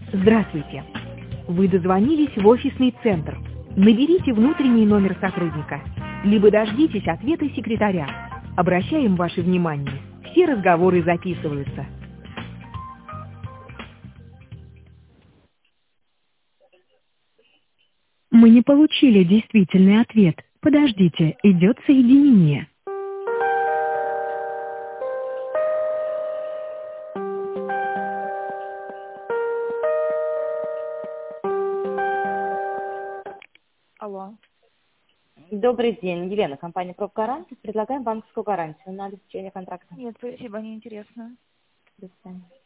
Здравствуйте. Вы дозвонились в офисный центр. Наберите внутренний номер сотрудника, либо дождитесь ответа секретаря. Обращаем ваше внимание. Все разговоры записываются. Мы не получили действительный ответ. Подождите, идет соединение. Алло. Добрый день, Елена, компания «Профгарант». Предлагаем банковскую гарантию на обеспечение контракта. Нет, спасибо, не интересно. До свидания.